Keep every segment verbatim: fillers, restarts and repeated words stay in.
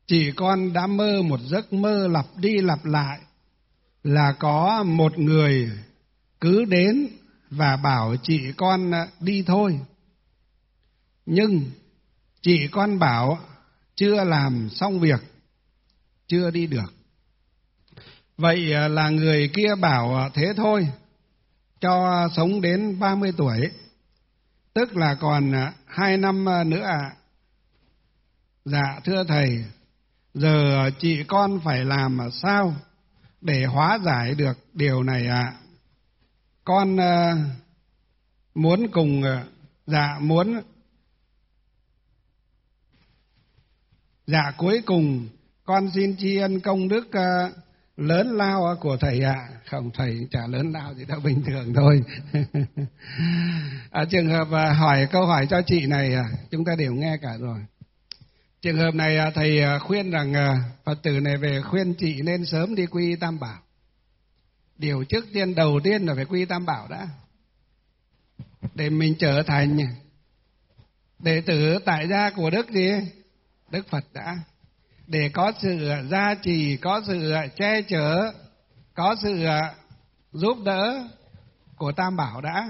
Chị con đã mơ một giấc mơ lặp đi lặp lại là có một người cứ đến và bảo chị con đi thôi. Nhưng chị con bảo chưa làm xong việc, chưa đi được. Vậy là người kia bảo thế thôi, cho sống đến ba mươi tuổi, tức là còn hai năm nữa ạ. Dạ thưa thầy, giờ chị con phải làm sao để hóa giải được điều này ạ? Con uh, muốn cùng, uh, dạ muốn, dạ cuối cùng con xin tri ân công đức uh, lớn lao của thầy ạ. Không, thầy chả lớn lao gì đâu, bình thường thôi. À, trường hợp uh, hỏi câu hỏi cho chị này uh, chúng ta đều nghe cả rồi. Trường hợp này uh, thầy uh, khuyên rằng uh, Phật tử này về khuyên chị nên sớm đi quy y Tam Bảo. Điều trước tiên đầu tiên là phải quy y Tam Bảo đã, để mình trở thành đệ tử tại gia của Đức gì? Đức Phật đã. Để có sự gia trì, có sự che chở, có sự giúp đỡ của Tam Bảo đã.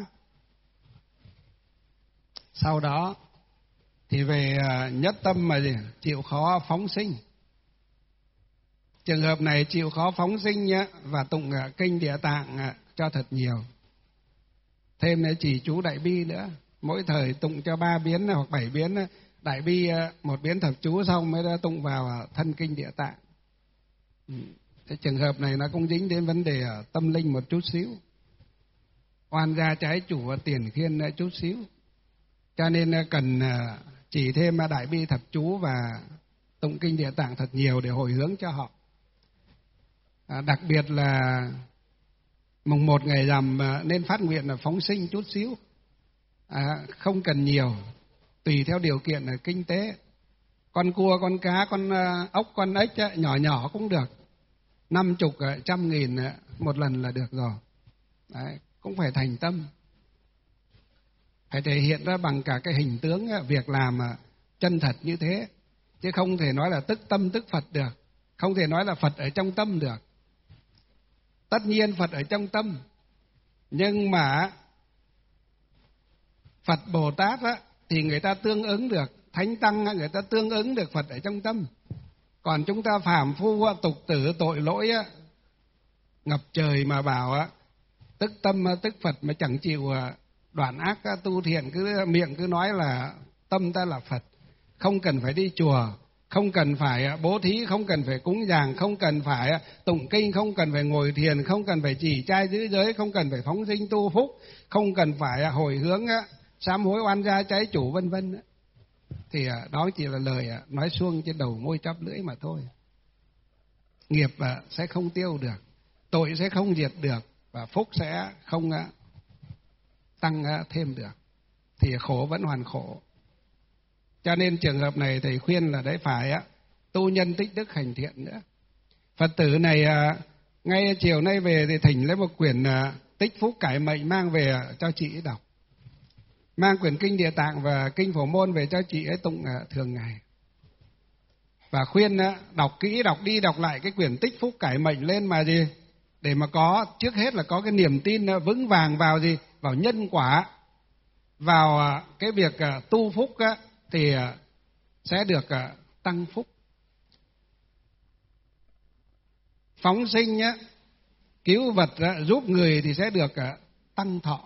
Sau đó thì về nhất tâm mà gì? Chịu khó phóng sinh. Trường hợp này chịu khó phóng sinh nhé, và tụng kinh Địa Tạng cho thật nhiều. Thêm nữa chỉ chú Đại Bi nữa, mỗi thời tụng cho ba biến hoặc bảy biến Đại Bi, một biến thập chú xong mới tụng vào thân kinh Địa Tạng. Cái trường hợp này nó cũng dính đến vấn đề tâm linh một chút xíu, oan gia trái chủ và tiền khiên chút xíu, cho nên cần chỉ thêm Đại Bi thập chú và tụng kinh Địa Tạng thật nhiều để hồi hướng cho họ. À, đặc biệt là mùng một ngày rằm nên phát nguyện là phóng sinh chút xíu, à, không cần nhiều, tùy theo điều kiện ở kinh tế. Con cua, con cá, con ốc, con ếch nhỏ nhỏ cũng được, năm chục, trăm nghìn một lần là được rồi. Đấy, cũng phải thành tâm, phải thể hiện ra bằng cả cái hình tướng việc làm chân thật như thế, chứ không thể nói là tức tâm tức Phật được, không thể nói là Phật ở trong tâm được. Tất nhiên Phật ở trong tâm, nhưng mà Phật Bồ Tát á, thì người ta tương ứng được, Thánh Tăng người ta tương ứng được Phật ở trong tâm. Còn chúng ta phàm phu tục tử tội lỗi á, ngập trời mà bảo á, tức tâm tức Phật mà chẳng chịu đoạn ác tu thiện, cứ miệng cứ nói là tâm ta là Phật, không cần phải đi chùa, không cần phải bố thí, không cần phải cúng dường, không cần phải tụng kinh, không cần phải ngồi thiền, không cần phải trì trai giữ giới, không cần phải phóng sinh tu phúc, không cần phải hồi hướng sám hối oan gia trái chủ vân vân. Thì đó chỉ là lời nói suông trên đầu môi chóp lưỡi mà thôi. Nghiệp sẽ không tiêu được, tội sẽ không diệt được, và phúc sẽ không tăng thêm được, thì khổ vẫn hoàn khổ. Cho nên trường hợp này thầy khuyên là đấy phải á, tu nhân tích đức hành thiện nữa. Phật tử này à, ngay chiều nay về thì thỉnh lấy một quyển à, Tích Phúc Cải Mệnh mang về cho chị ấy đọc. Mang quyển kinh Địa Tạng và kinh Phổ Môn về cho chị ấy tụng à, thường ngày. Và khuyên à, đọc kỹ, đọc đi đọc lại cái quyển Tích Phúc Cải Mệnh lên mà gì? Để mà có, trước hết là có cái niềm tin à, vững vàng vào gì? Vào nhân quả, vào à, cái việc à, tu phúc á, thì sẽ được tăng phúc. Phóng sinh nhé, cứu vật giúp người thì sẽ được tăng thọ.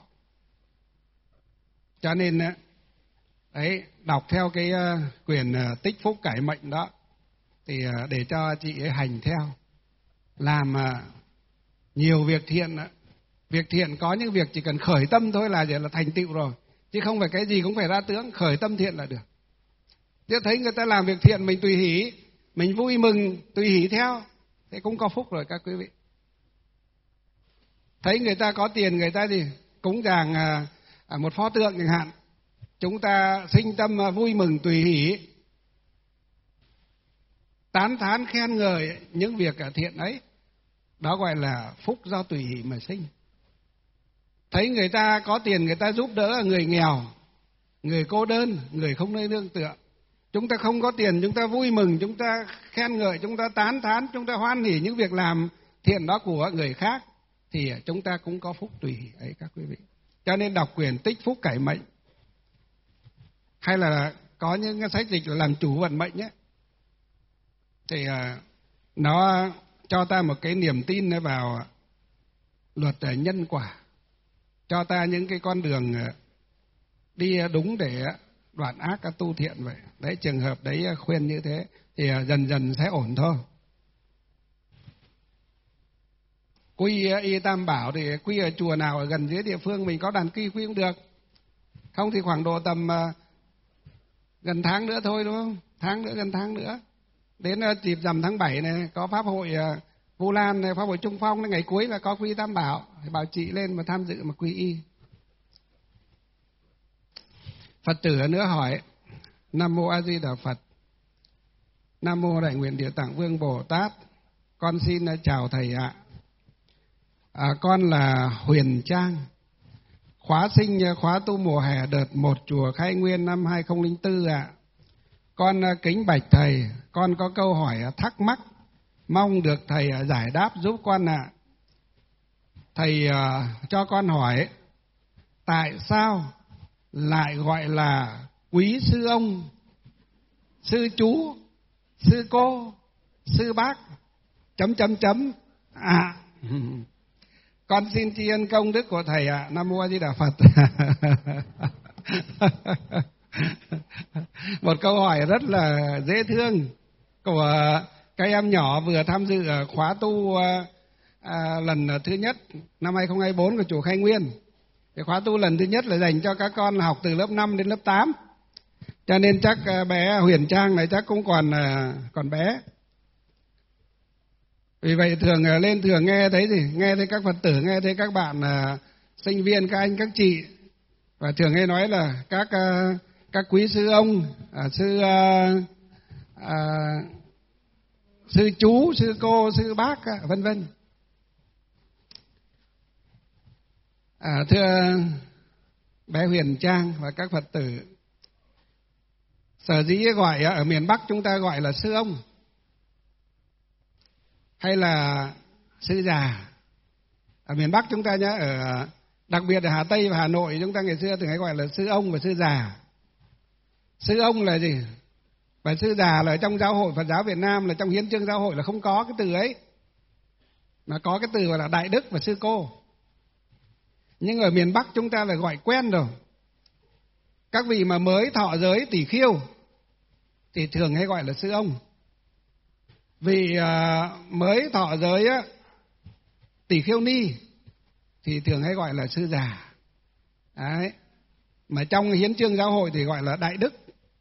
Cho nên đấy, đọc theo cái quyển Tích Phúc Cải Mệnh đó, thì để cho chị ấy hành theo, làm nhiều việc thiện. Việc thiện có những việc chỉ cần khởi tâm thôi là là thành tựu rồi, chứ không phải cái gì cũng phải ra tướng, khởi tâm thiện là được. Nếu thấy người ta làm việc thiện mình tùy hỷ, mình vui mừng tùy hỷ theo, thế cũng có phúc rồi các quý vị. Thấy người ta có tiền, người ta gì cúng dường à, à, một pho tượng chẳng hạn, chúng ta sinh tâm vui mừng tùy hỷ, tán thán khen ngợi những việc thiện ấy, đó gọi là phúc do tùy hỷ mà sinh. Thấy người ta có tiền, người ta giúp đỡ người nghèo, người cô đơn, người không nơi nương tựa, Chúng ta không có tiền, chúng ta vui mừng, chúng ta khen ngợi, chúng ta tán thán, chúng ta hoan hỉ những việc làm thiện đó của người khác, thì chúng ta cũng có phúc tùy ấy các quý vị. Cho nên đọc quyển Tích Phúc Cải Mệnh, hay là có những cái sách dịch là làm chủ vận mệnh nhé, thì nó cho ta một cái niềm tin vào luật nhân quả, cho ta những cái con đường đi đúng để đoạn ác tu thiện vậy. Đấy, trường hợp đấy khuyên như thế thì dần dần sẽ ổn thôi. Quy y Tam Bảo thì quy ở chùa nào ở gần dưới địa phương mình có đàn quy quy cũng được. Không thì khoảng độ tầm gần tháng nữa thôi, đúng không? Tháng nữa, gần tháng nữa. Đến dịp rằm tháng bảy này có pháp hội Vu Lan này, pháp hội Trung Phong này, ngày cuối là có quy Tam Bảo, thì bảo chị lên mà tham dự mà quy y. Phật tử nữa hỏi: Nam mô A Di Đà Phật. Nam mô Đại Nguyện Địa Tạng Vương Bồ Tát. Con xin chào thầy ạ. À, con là Huyền Trang, khóa sinh khóa tu mùa hè đợt một chùa Khai Nguyên năm hai không không bốn ạ. Con kính bạch thầy, con có câu hỏi thắc mắc, mong được thầy giải đáp giúp con ạ. Thầy uh, cho con hỏi, tại sao lại gọi là quý sư ông, sư chú, sư cô, sư bác, chấm chấm chấm à? Con xin tri ân công đức của thầy ạ. Nam mô A Di Đà Phật. Một câu hỏi rất là dễ thương của các em nhỏ vừa tham dự khóa tu à, lần thứ nhất năm hai không hai bốn của chùa Khai Nguyên. Cái khóa tu lần thứ nhất là dành cho các con học từ lớp năm đến lớp tám. Cho nên chắc bé Huyền Trang này chắc cũng còn còn bé. Vì vậy thường lên thường nghe thấy gì, nghe thấy các Phật tử, nghe thấy các bạn uh, sinh viên, các anh, các chị, và thường hay nói là các uh, các quý sư ông, uh, sư uh, uh, sư chú, sư cô, sư bác, uh, vân vân. À, thưa bé Huyền Trang và các Phật tử, sở dĩ gọi ở miền Bắc chúng ta gọi là sư ông hay là sư già. Ở miền Bắc chúng ta nhé, ở đặc biệt ở Hà Tây và Hà Nội chúng ta ngày xưa thường hay gọi là sư ông và sư già. Sư ông là gì? Và sư già là trong giáo hội Phật giáo Việt Nam, là trong hiến chương giáo hội là không có cái từ ấy, mà có cái từ gọi là đại đức và sư cô. Nhưng ở miền Bắc chúng ta là gọi quen rồi. Các vị mà mới thọ giới tỷ khiêu thì thường hay gọi là sư ông. Vì uh, mới thọ giới á, tỷ khiêu ni thì thường hay gọi là sư già. Đấy. Mà trong hiến chương giáo hội thì gọi là đại đức,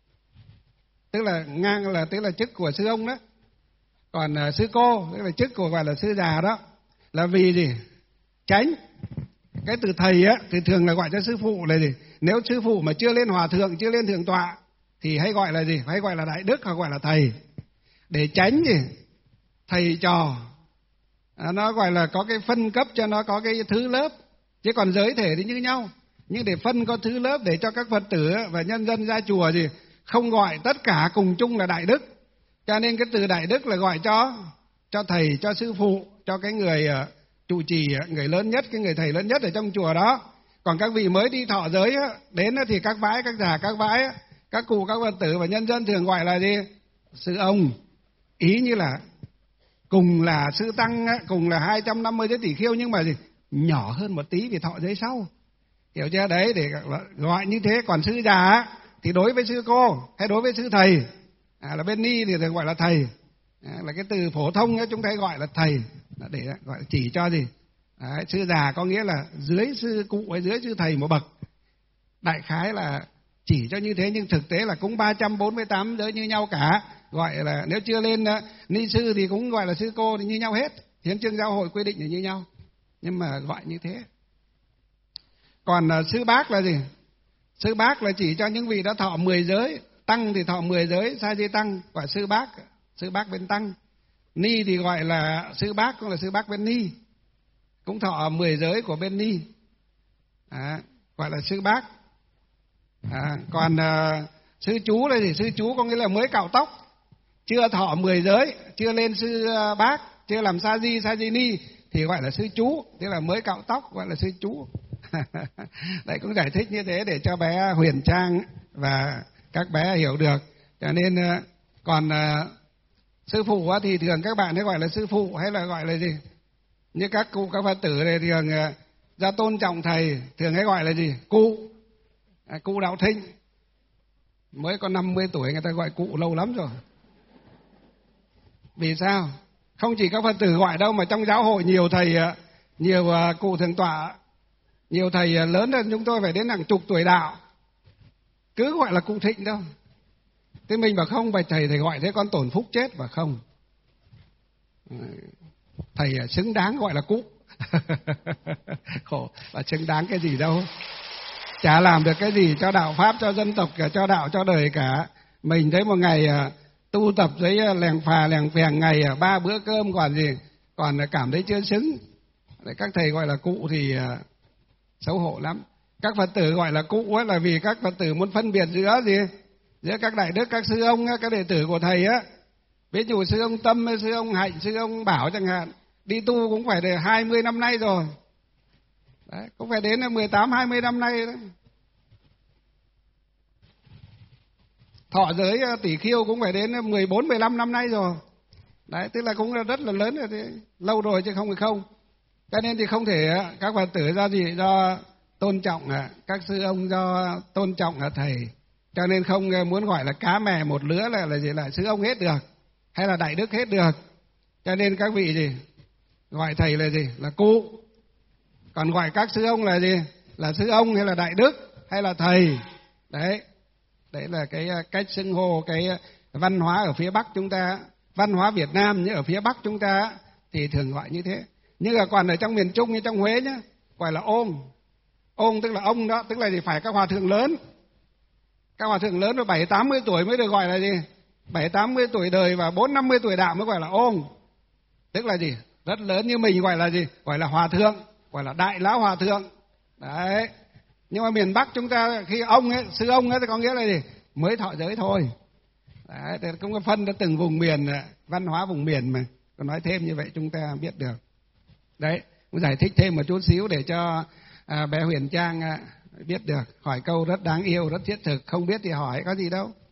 tức là ngang là tức là chức của sư ông đó. Còn uh, sư cô tức là chức của gọi là sư già đó. Là vì gì? Tránh cái từ thầy á thì thường là gọi cho sư phụ là gì? Nếu sư phụ mà chưa lên hòa thượng, chưa lên thượng tọa thì hay gọi là gì? Hay gọi là đại đức hoặc gọi là thầy. Để tránh gì? Thầy trò à, nó gọi là có cái phân cấp cho nó có cái thứ lớp, chứ còn giới thể thì như nhau. Nhưng để phân có thứ lớp để cho các Phật tử và nhân dân ra chùa gì không gọi tất cả cùng chung là đại đức. Cho nên cái từ đại đức là gọi cho cho thầy, cho sư phụ, cho cái người uh, trụ trì, người lớn nhất, cái người thầy lớn nhất ở trong chùa đó. Còn các vị mới đi thọ giới đến thì các bái, các già, các bái, các cụ, các Phật tử và nhân dân thường gọi là gì? Sư ông. Ý như là cùng là sư tăng, cùng là hai trăm năm mươi giới tỷ khiêu, nhưng mà gì? Nhỏ hơn một tí vì thọ giới sau. Hiểu chưa? Đấy, để gọi như thế. Còn sư già thì đối với sư cô hay đối với sư thầy à, là bên ni thì thường gọi là thầy à, là cái từ phổ thông ấy, chúng ta gọi là thầy để gọi chỉ cho gì? Đấy, sư già có nghĩa là dưới sư cụ hay dưới sư thầy một bậc. Đại khái là chỉ cho như thế, nhưng thực tế là cũng ba trăm bốn mươi tám giới như nhau cả. Gọi là nếu chưa lên uh, ni sư thì cũng gọi là sư cô thì như nhau hết. Hiến chương giáo hội quy định là như nhau, nhưng mà gọi như thế. Còn uh, sư bác là gì? Sư bác là chỉ cho những vị đã thọ mười giới. Tăng thì thọ mười giới, sa di tăng gọi sư bác, sư bác bên tăng. Ni thì gọi là sư bác, cũng là sư bác bên ni, cũng thọ mười giới của bên ni à, gọi là sư bác à, còn uh, Sư chú là gì? Sư chú có nghĩa là mới cạo tóc, chưa thọ mười giới, chưa lên sư bác, chưa làm sa di sa di ni thì gọi là sư chú, tức là mới cạo tóc gọi là sư chú. Đấy cũng giải thích như thế để cho bé Huyền Trang và các bé hiểu được. Cho nên còn uh, sư phụ thì thường các bạn ấy gọi là sư phụ hay là gọi là gì? Như các cụ các Phật tử này thường uh, ra tôn trọng thầy thường hay gọi là gì? Cụ, à, cụ Đạo Thinh. Mới có năm mươi tuổi người ta gọi cụ lâu lắm rồi. Vì sao? Không chỉ các Phật tử gọi đâu mà trong giáo hội nhiều thầy, nhiều uh, cụ thượng tọa, nhiều thầy uh, lớn hơn chúng tôi phải đến hàng chục tuổi đạo, cứ gọi là cụ Thịnh đâu. Thế mình bảo không, vậy thầy thầy gọi thế con tổn phúc chết, và không. Thầy xứng đáng gọi là cụ. Khổ, và xứng đáng cái gì đâu. Chả làm được cái gì cho đạo Pháp, cho dân tộc, cho đạo, cho đời cả. Mình thấy một ngày tu tập với lèng phà lèng phèng ngày ba bữa cơm còn gì, còn cảm thấy chưa xứng. Các thầy gọi là cụ thì xấu hổ lắm. Các Phật tử gọi là cụ ấy là vì các Phật tử muốn phân biệt giữa gì? Giữa các đại đức, các sư ông, các đệ tử của thầy á. Ví dụ sư ông Tâm, sư ông Hạnh, sư ông Bảo chẳng hạn, đi tu cũng phải để hai mươi năm nay rồi. Đấy, cũng phải đến mười tám hai mươi năm nay đó. Thọ giới tỷ khiêu cũng phải đến mười bốn mười lăm năm nay rồi. Đấy, tức là cũng rất là lớn rồi, thì lâu rồi chứ không phải không. Cho nên thì không thể các Phật tử do gì? Do tôn trọng các sư ông, do tôn trọng thầy. Cho nên không muốn gọi là cá mè một lứa là là gì, là sư ông hết được, hay là đại đức hết được. Cho nên các vị gì? Gọi thầy là gì? Là cụ. Còn gọi các sư ông là gì? Là sư ông hay là đại đức hay là thầy. Đấy. Đấy là cái cách xưng hô, cái văn hóa ở phía Bắc chúng ta, văn hóa Việt Nam như ở phía Bắc chúng ta thì thường gọi như thế. Nhưng mà còn ở trong miền Trung như trong Huế nhá, gọi là ôn. Ôn tức là ông đó, tức là gì? Phải các hòa thượng lớn. Các hòa thượng lớn rồi bảy tám mươi tuổi mới được gọi là gì? Bảy tám mươi tuổi đời và bốn năm mươi tuổi đạo mới gọi là ôn. Tức là gì? Rất lớn. Như mình gọi là gì? Gọi là hòa thượng, gọi là đại lão hòa thượng. Đấy. Nhưng mà miền Bắc chúng ta khi ông ấy, sư ông ấy thì có nghĩa là gì? Mới thọ giới thôi. Đấy, thì cũng có phân ra từng vùng miền, văn hóa vùng miền mà. Còn nói thêm như vậy chúng ta biết được. Đấy, cũng giải thích thêm một chút xíu để cho à, bé Huyền Trang à, biết được. Hỏi câu rất đáng yêu, rất thiết thực, không biết thì hỏi, có gì đâu.